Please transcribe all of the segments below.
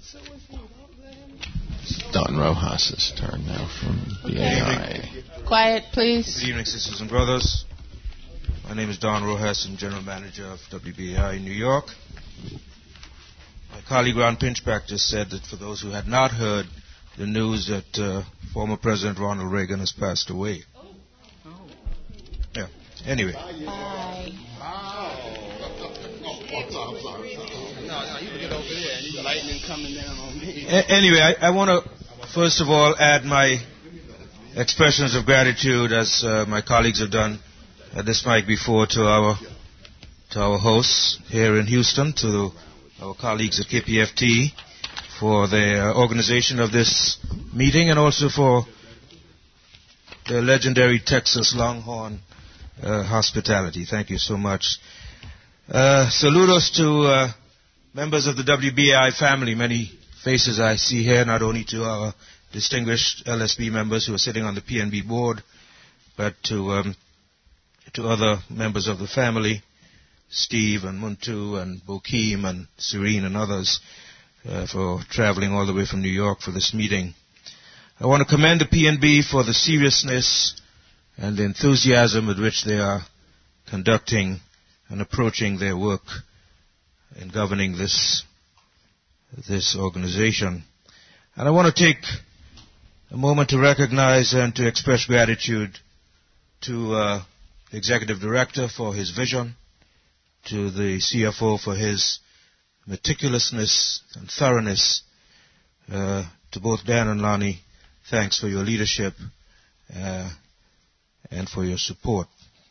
It's Don Rojas' turn now from BAI. Quiet, please. Good evening, sisters and brothers. My name is Don Rojas. I'm General Manager of WBAI in New York. My colleague Ron Pinchback just said that for those who had not heard the news that former President Ronald Reagan has passed away. Yeah. Anyway. Bye. Anyway, I want to first of all add my expressions of gratitude, as my colleagues have done at this mic before, to our hosts here in Houston, to our colleagues at KPFT for their organization of this meeting, and also for the legendary Texas Longhorn hospitality. Thank you so much. Saludos to members of the WBAI family. Many faces I see here, not only to our distinguished LSB members who are sitting on the PNB board, but to other members of the family, Steve and Muntu and Bokeem and Serene and others, for traveling all the way from New York for this meeting. I want to commend the PNB for the seriousness and the enthusiasm with which they are conducting and approaching their work in governing this organization. And I want to take a moment to recognize and to express gratitude to the Executive Director for his vision, to the CFO for his meticulousness and thoroughness, to both Dan and Lonnie, thanks for your leadership and for your support.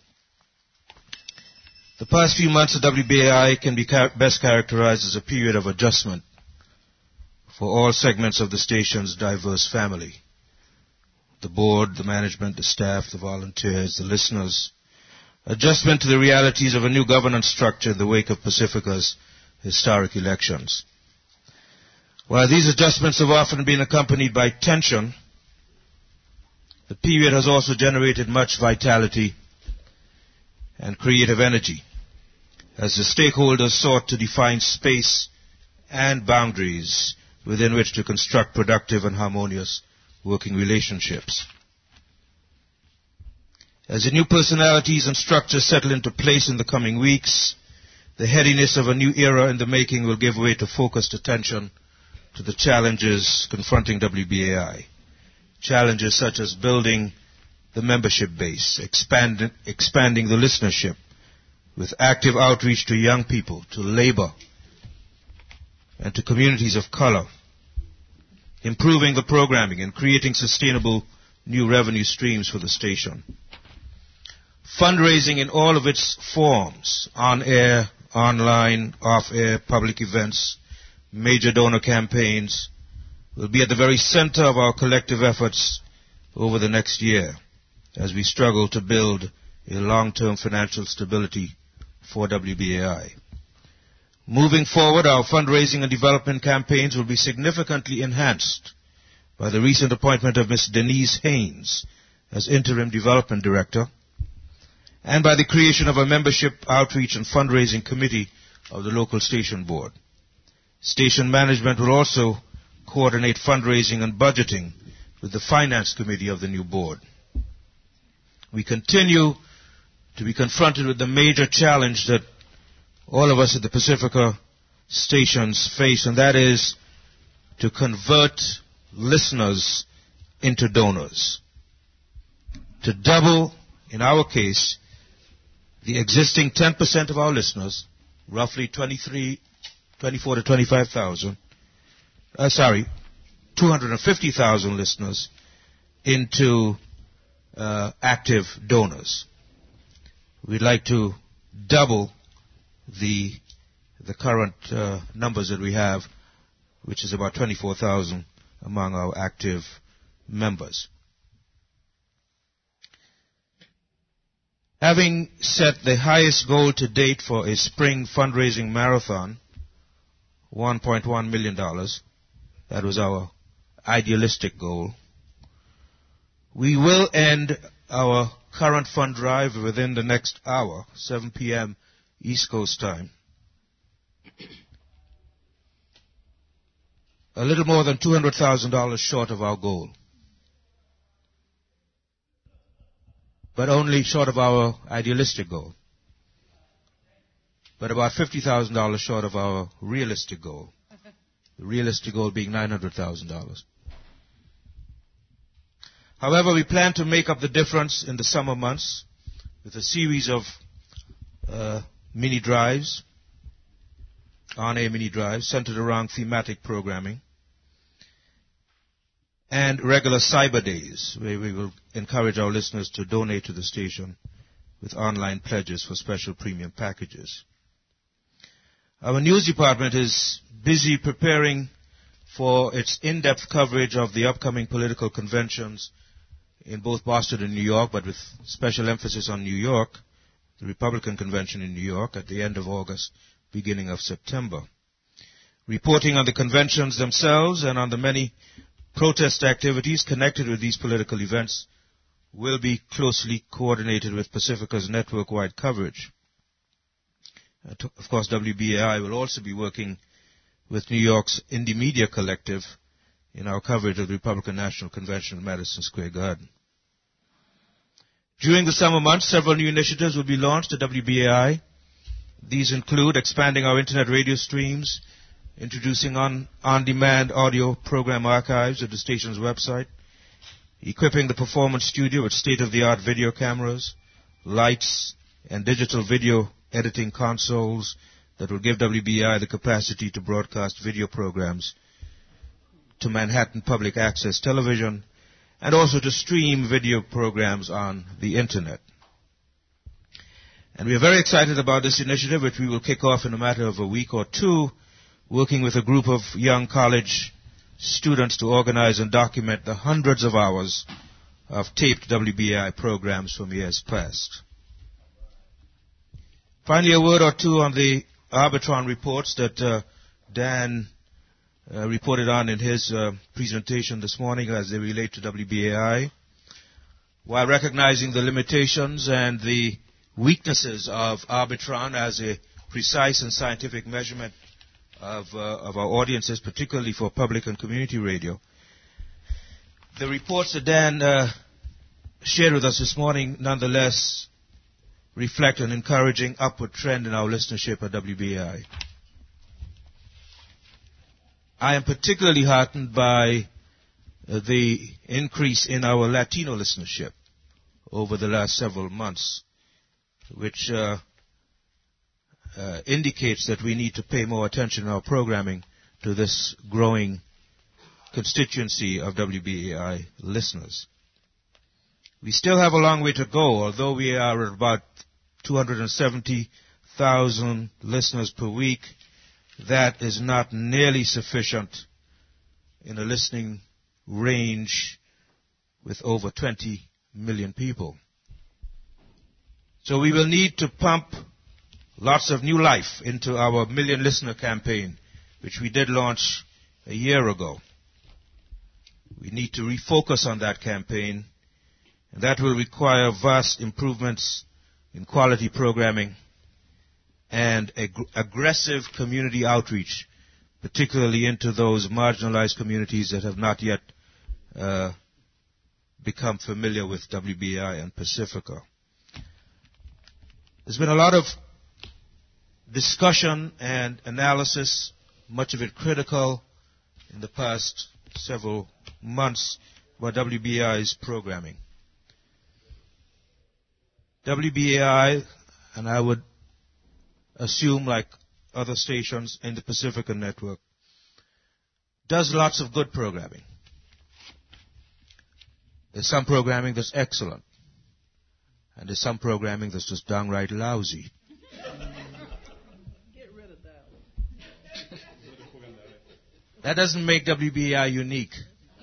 The past few months at WBAI can be best characterized as a period of adjustment for all segments of the station's diverse family. The board, the management, the staff, the volunteers, the listeners. Adjustment to the realities of a new governance structure in the wake of Pacifica's historic elections. While these adjustments have often been accompanied by tension, the period has also generated much vitality and creative energy as the stakeholders sought to define space and boundaries within which to construct productive and harmonious working relationships. As the new personalities and structures settle into place in the coming weeks, the headiness of a new era in the making will give way to focused attention to the challenges confronting WBAI. Challenges such as building the membership base, expanding the listenership with active outreach to young people, to labor, and to communities of color, improving the programming and creating sustainable new revenue streams for the station. Fundraising in all of its forms, on-air, online, off-air, public events, major donor campaigns, will be at the very center of our collective efforts over the next year as we struggle to build a long-term financial stability for WBAI. Moving forward, our fundraising and development campaigns will be significantly enhanced by the recent appointment of Ms. Denise Haynes as Interim Development Director, and by the creation of a membership outreach and fundraising committee of the local station board. Station management will also coordinate fundraising and budgeting with the finance committee of the new board. We continue to be confronted with the major challenge that all of us at the Pacifica stations face, and that is to convert listeners into donors. To double, in our case, the existing 10% of our listeners, roughly 24 to 25,000, 250,000 listeners, into active donors. We'd like to double the current numbers that we have, which is about 24,000 among our active members. Having set the highest goal to date for a spring fundraising marathon, $1.1 million, that was our idealistic goal, we will end our current fund drive within the next hour, 7 p.m. East Coast time. a little more than $200,000 short of our goal. But only short of our idealistic goal. But about $50,000 short of our realistic goal. The realistic goal being $900,000. However, we plan to make up the difference in the summer months with a series of mini drives, on-air mini drives, centered around thematic programming, and regular cyber days, where we will encourage our listeners to donate to the station with online pledges for special premium packages. Our news department is busy preparing for its in-depth coverage of the upcoming political conventions in both Boston and New York, but with special emphasis on New York, the Republican convention in New York at the end of August, beginning of September. Reporting on the conventions themselves and on the many protest activities connected with these political events will be closely coordinated with Pacifica's network-wide coverage. Of course, WBAI will also be working with New York's Indie Media Collective in our coverage of the Republican National Convention at Madison Square Garden. During the summer months, several new initiatives will be launched at WBAI. These include expanding our internet radio streams, introducing on-demand audio program archives at the station's website, equipping the performance studio with state-of-the-art video cameras, lights, and digital video editing consoles that will give WBAI the capacity to broadcast video programs to Manhattan Public Access Television, and also to stream video programs on the Internet. And we are very excited about this initiative, which we will kick off in a matter of a week or two, working with a group of young college students to organize and document the hundreds of hours of taped WBAI programs from years past. Finally, a word or two on the Arbitron reports that Dan reported on in his presentation this morning as they relate to WBAI. While recognizing the limitations and the weaknesses of Arbitron as a precise and scientific measurement of our audiences, particularly for public and community radio, the reports that Dan shared with us this morning nonetheless reflect an encouraging upward trend in our listenership at WBAI. I am particularly heartened by the increase in our Latino listenership over the last several months, which indicates that we need to pay more attention in our programming to this growing constituency of WBAI listeners. We still have a long way to go, although we are at about 270,000 listeners per week. That is not nearly sufficient in a listening range with over 20 million people. So we will need to pump lots of new life into our Million Listener campaign, which we did launch a year ago. We need to refocus on that campaign, and that will require vast improvements in quality programming and aggressive community outreach, particularly into those marginalized communities that have not yet become familiar with WBAI and Pacifica. There's been a lot of discussion and analysis, much of it critical, in the past several months about WBAI's programming. WBAI, and I would assume like other stations in the Pacifica network, does lots of good programming. There's some programming that's excellent, and there's some programming that's just downright lousy. Get rid of that. That doesn't make WBAI unique.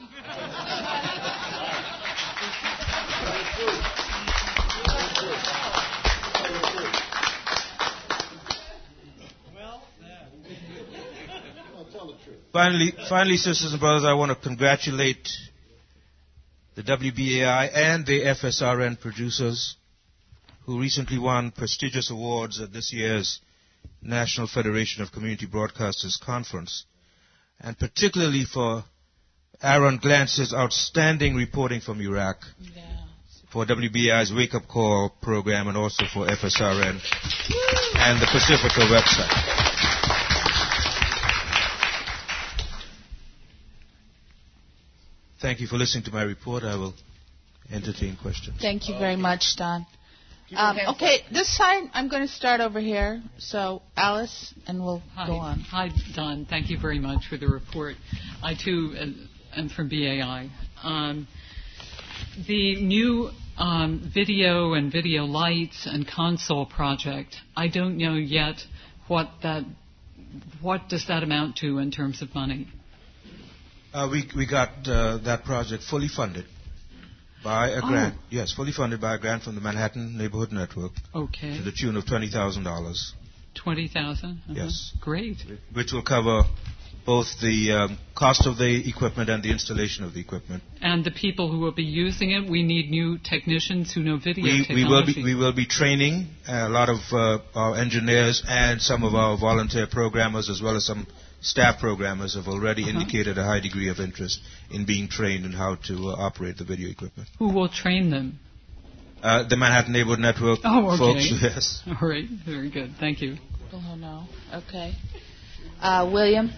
Finally, sisters and brothers, I want to congratulate the WBAI and the FSRN producers who recently won prestigious awards at this year's National Federation of Community Broadcasters Conference. and particularly for Aaron Glance's outstanding reporting from Iraq, for WBAI's Wake Up Call program, and also for FSRN and the Pacifica website. Thank you for listening to my report. I will entertain questions. Thank you very much, Don. Okay, this time I'm going to start over here. So, Alice, and we'll go on. Hi, Don. Thank you very much for the report. I, too, am from BAI. The new video and video lights and console project, I don't know yet what does that amount to in terms of money? We got that project fully funded by a grant. Yes, fully funded by a grant from the Manhattan Neighborhood Network. Okay. To the tune of $20,000. $20,000? Yes. Great. Which will cover both the cost of the equipment and the installation of the equipment. And the people who will be using it, we need new technicians who know video technology. We will be training a lot of our engineers and some of our volunteer programmers, as well as some staff programmers have already indicated a high degree of interest in being trained in how to operate the video equipment. Who will train them? The Manhattan Neighborhood Network folks, yes. All right, very good. Thank you. Oh, no. Okay. William?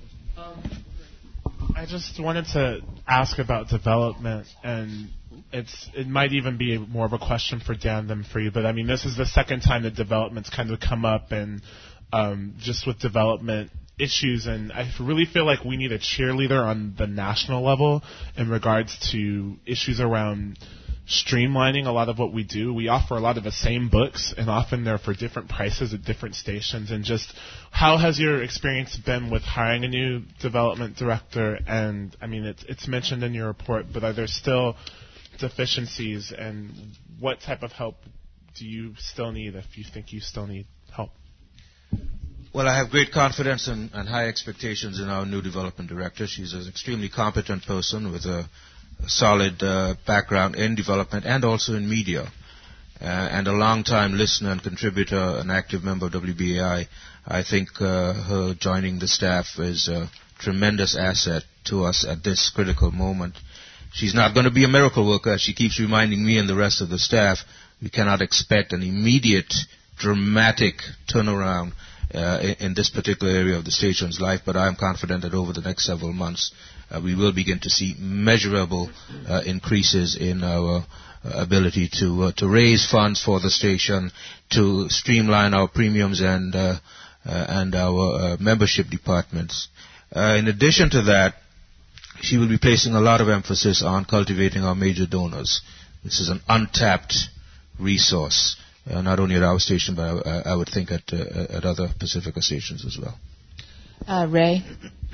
I just wanted to ask about development, and it might even be more of a question for Dan than for you, but I mean, this is the second time that development's kind of come up, and just with development issues, and I really feel like we need a cheerleader on the national level in regards to issues around streamlining a lot of what we do. We offer a lot of the same books, and often they're for different prices at different stations. And just how has your experience been with hiring a new development director? And I mean, it's mentioned in your report, but are there still deficiencies, and what type of help do you still need if you think you still need help? Well, I have great confidence and high expectations in our new development director. She's an extremely competent person with a solid background in development and also in media, and a long-time listener and contributor, an active member of WBAI. I think her joining the staff is a tremendous asset to us at this critical moment. She's not going to be a miracle worker, as she keeps reminding me and the rest of the staff. We cannot expect an immediate, dramatic turnaround in this particular area of the station's life, but I am confident that over the next several months we will begin to see measurable increases in our ability to raise funds for the station, to streamline our premiums and our membership departments. In addition to that, she will be placing a lot of emphasis on cultivating our major donors. This is an untapped resource, not only at our station, but I would think at other Pacifica stations as well. Ray?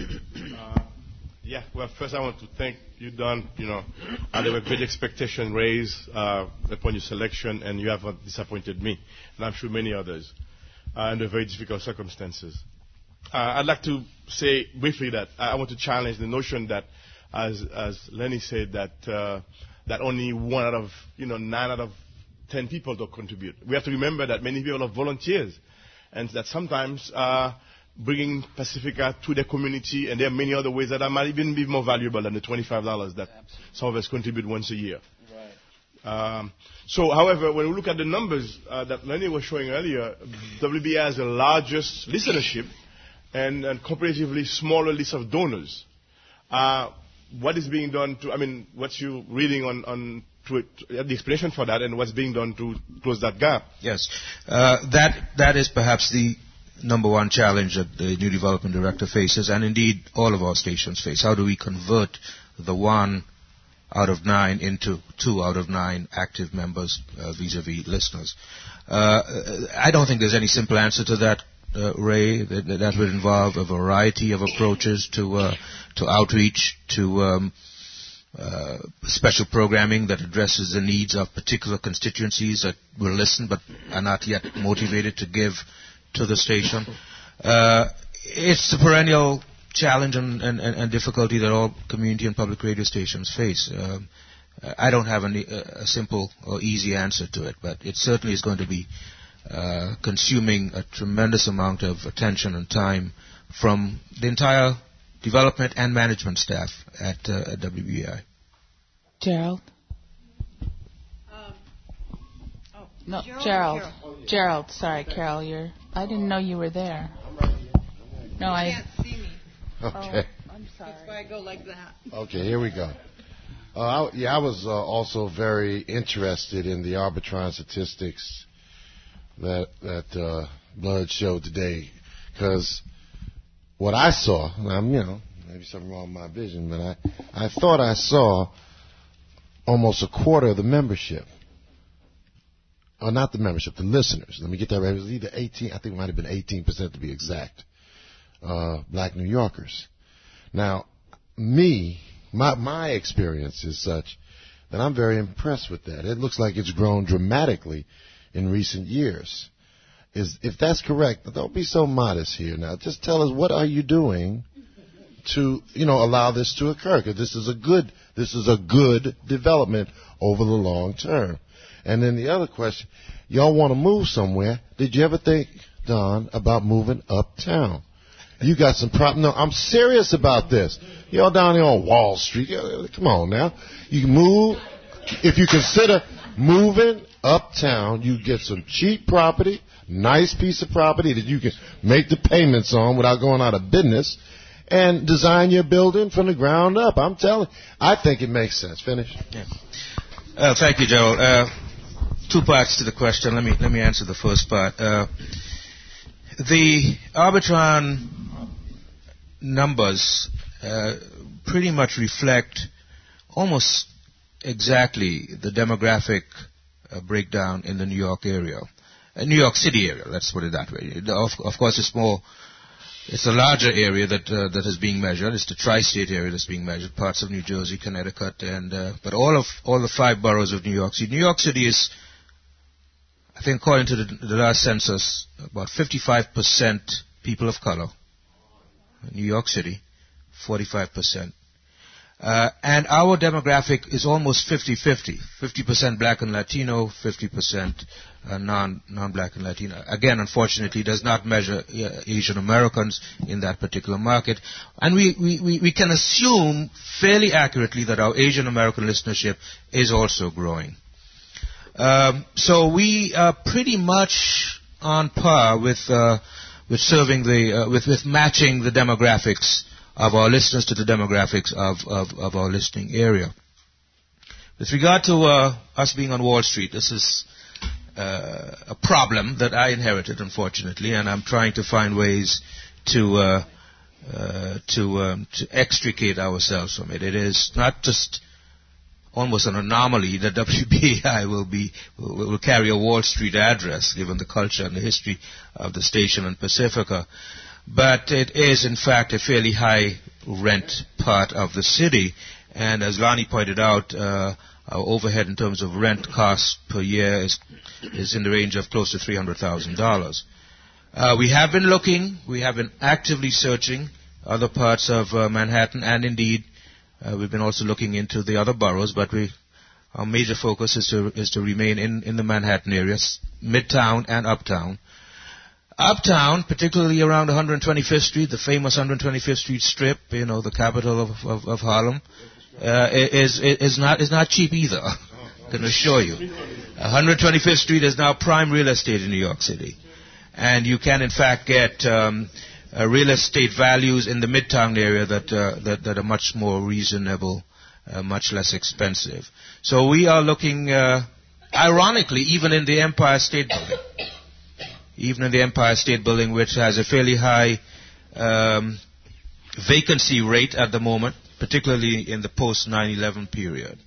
Yeah, well, first I want to thank you, Don. There were great expectations raised upon your selection, and you have not disappointed me, and I'm sure many others, under very difficult circumstances. I'd like to say briefly that I want to challenge the notion that, as Lenny said, that only 9 out of 10 people don't contribute. We have to remember that many people are volunteers, and that sometimes bringing Pacifica to the community, and there are many other ways that might even be more valuable than the $25 that some of us contribute once a year. Right. So, however, when we look at the numbers that Lenny was showing earlier, WBA has the largest listenership and comparatively smaller list of donors. What is being done what's you reading on the explanation for that, and what's being done to close that gap? Yes, that is perhaps the number one challenge that the new development director faces, and indeed all of our stations face. How do we convert the 1 out of 9 into 2 out of 9 active members vis-a-vis listeners? I don't think there's any simple answer to that, Ray. That would involve a variety of approaches to outreach, to special programming that addresses the needs of particular constituencies that will listen but are not yet motivated to give to the station. It's the perennial challenge and difficulty that all community and public radio stations face. I don't have a simple or easy answer to it, but it certainly is going to be consuming a tremendous amount of attention and time from the entire development and management staff at WBI. Gerald? No, Gerald. Gerald, sorry, Carol. I didn't know you were there. No, you can't see me. Okay. Oh, I'm sorry. That's why I go like that. Okay, here we go. I was also very interested in the Arbitron statistics that Blood showed today, because what I saw, maybe something wrong with my vision, but I thought I saw almost a quarter of the membership. Or not the membership, the listeners. Let me get that right. It was either 18, I think it might have been 18% to be exact, black New Yorkers. Now, my experience is such that I'm very impressed with that. It looks like it's grown dramatically in recent years. If that's correct, don't be so modest here now. Just tell us, what are you doing to, allow this to occur? Because this is a good development over the long term. And then the other question, y'all want to move somewhere. Did you ever think, Don, about moving uptown? You got some problem. No, I'm serious about this. Y'all down there on Wall Street. Come on now. You can move. If you consider moving uptown, you get some cheap property, nice piece of property that you can make the payments on without going out of business, and design your building from the ground up. I'm telling you, I think it makes sense. Finish. Yeah. Thank you, Gerald. Two parts to the question. Let me answer the first part. The Arbitron numbers pretty much reflect almost exactly the demographic breakdown in the New York area, New York City area. Let's put it that way. Of course, it's a larger area that is being measured. It's the tri-state area that's being measured. Parts of New Jersey, Connecticut, but all the 5 boroughs of New York City. New York City is, I think, according to the last census, about 55% people of color. New York City, 45%. And our demographic is almost 50-50. 50% black and Latino, 50% non-black and Latino. Again, unfortunately, does not measure Asian Americans in that particular market. And we can assume fairly accurately that our Asian American listenership is also growing. So we are pretty much on par with serving with matching the demographics of our listeners to the demographics of our listening area. With regard to us being on Wall Street, this is a problem that I inherited, unfortunately, and I'm trying to find ways to extricate ourselves from it. It is not just almost an anomaly that WBAI will carry a Wall Street address, given the culture and the history of the station in Pacifica. But it is, in fact, a fairly high rent part of the city. And as Lonnie pointed out, our overhead in terms of rent costs per year is in the range of close to $300,000. We have been actively searching other parts of Manhattan, and indeed, we've been also looking into the other boroughs, but our major focus is to remain in the Manhattan areas, Midtown and Uptown. Uptown, particularly around 125th Street, the famous 125th Street strip, the capital of Harlem, is not cheap either. I can assure you. 125th Street is now prime real estate in New York City, and you can in fact get real estate values in the Midtown area that are much more reasonable, much less expensive. So we are looking, ironically, even in the Empire State Building. Even in the Empire State Building, which has a fairly high vacancy rate at the moment, particularly in the post 9/11 period.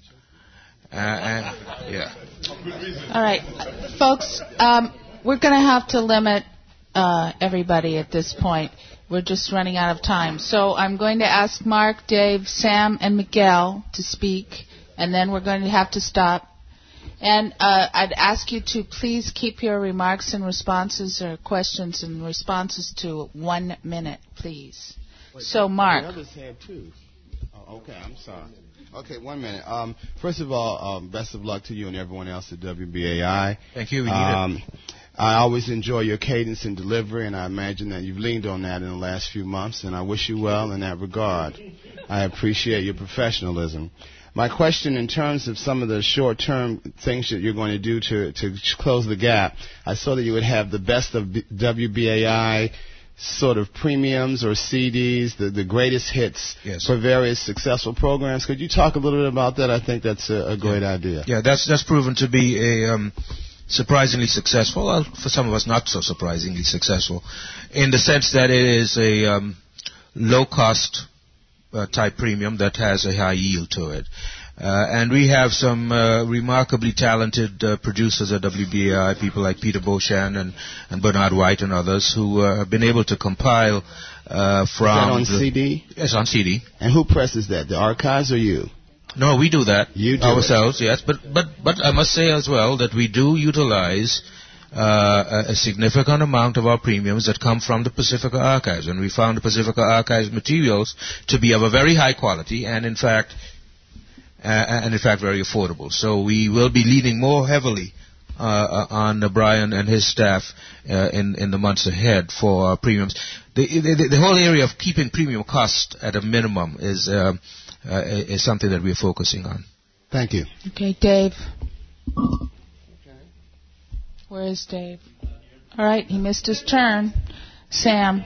Yeah. All right, folks, we're going to have to limit everybody at this point. We're just running out of time. So I'm going to ask Mark, Dave, Sam, and Miguel to speak, and then we're going to have to stop. And I'd ask you to please keep your remarks and responses or questions and responses to 1 minute, please. So, Mark. The others had too. Okay, I'm sorry. Okay, 1 minute. First of all, best of luck to you and everyone else at WBAI. Thank you. We need it. I always enjoy your cadence and delivery, and I imagine that you've leaned on that in the last few months, and I wish you well in that regard. I appreciate your professionalism. My question in terms of some of the short-term things that you're going to do to close the gap, I saw that you would have the best of WBAI sort of premiums or CDs, the greatest hits for various successful programs. Could you talk a little bit about that? I think that's a great idea. Yeah, that's proven to be a surprisingly successful, well, for some of us not so surprisingly successful, in the sense that it is a low-cost type premium that has a high yield to it. And we have some remarkably talented producers at WBAI, people like Peter Beauchamp and Bernard White and others, who have been able to compile from... Is that on CD? Yes, on CD. And who presses that, the archives or you? No, we do that you do ourselves, yes. But I must say as well that we do utilize a significant amount of our premiums that come from the Pacifica Archives. And we found the Pacifica Archives materials to be of a very high quality and in fact very affordable. So we will be leaning more heavily on Brian and his staff in the months ahead for premiums. The whole area of keeping premium cost at a minimum is something that we're focusing on. Thank you. Okay, Dave. Where is Dave? All right, he missed his turn. Sam.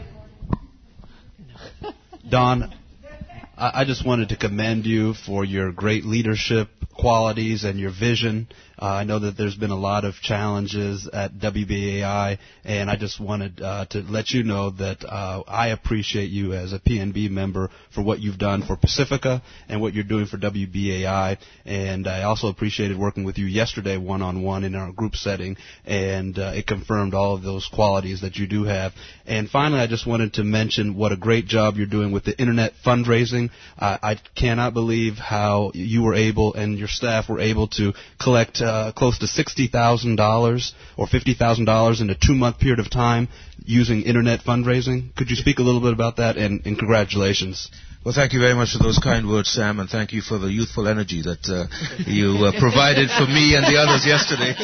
Don, I just wanted to commend you for your great leadership qualities and your vision. I know that there's been a lot of challenges at WBAI, and I just wanted to let you know that I appreciate you as a PNB member for what you've done for Pacifica and what you're doing for WBAI. And I also appreciated working with you yesterday one-on-one in our group setting, and it confirmed all of those qualities that you do have. And finally, I just wanted to mention what a great job you're doing with the Internet fundraising. I cannot believe how you were able and your staff were able to collect close to $60,000 or $50,000 in a 2-month period of time using Internet fundraising. Could you speak a little bit about that, and congratulations? Well, thank you very much for those kind words, Sam, and thank you for the youthful energy that you provided for me and the others yesterday.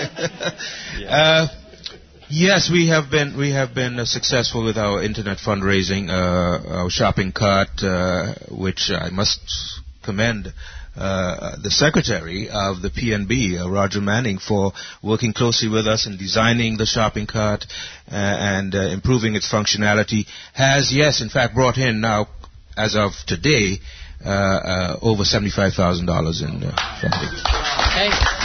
Yes, we have been successful with our Internet fundraising, our shopping cart, which I must commend the secretary of the PNB, Roger Manning, for working closely with us in designing the shopping cart and improving its functionality, has, yes, in fact, brought in now, as of today, over $75,000 in funding.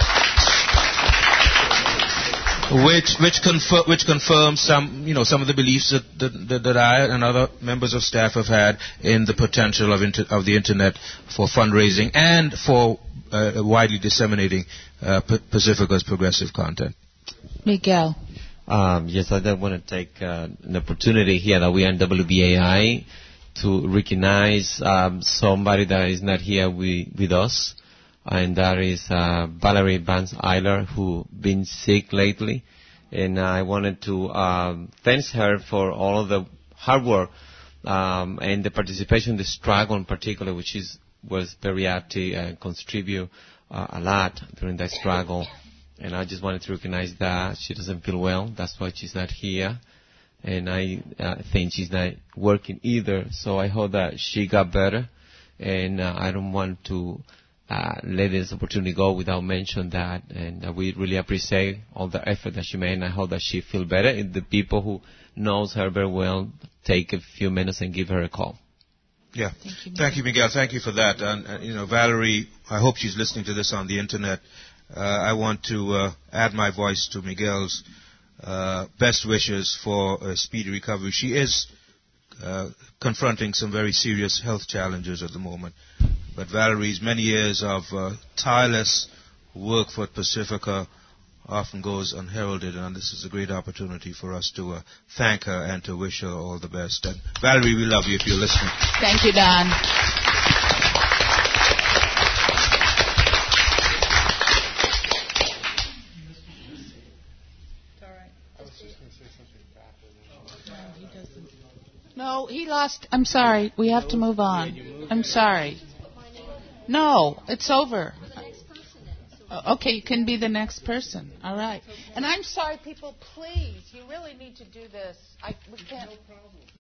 Which confirms some of the beliefs that I and other members of staff have had in the potential of the Internet for fundraising and for widely disseminating Pacifica's progressive content. Miguel. Yes, I want to take an opportunity here that we are in WBAI to recognize somebody that is not here with us. And that is Valerie Vance Eiler, who been sick lately. And I wanted to thank her for all of the hard work and the participation in the struggle in particular, which was very active and contribute a lot during that struggle. And I just wanted to recognize that. She doesn't feel well. That's why she's not here. And I think she's not working either. So I hope that she got better. And I don't want to let this opportunity go without mentioning that, and we really appreciate all the effort that she made, and I hope that she feel better. And the people who knows her very well, take a few minutes and give her a call. Yeah. Thank you, Miguel. Thank you for that. And Valerie, I hope she's listening to this on the Internet. I want to add my voice to Miguel's best wishes for a speedy recovery. She is confronting some very serious health challenges at the moment. But Valerie's many years of tireless work for Pacifica often goes unheralded, and this is a great opportunity for us to thank her and to wish her all the best. And Valerie, we love you if you're listening. Thank you, Don. No, he lost. I'm sorry. We have to move on. I'm sorry. No, it's over. Okay, you can be the next person. All right. And I'm sorry, people, please, you really need to do this. We can't.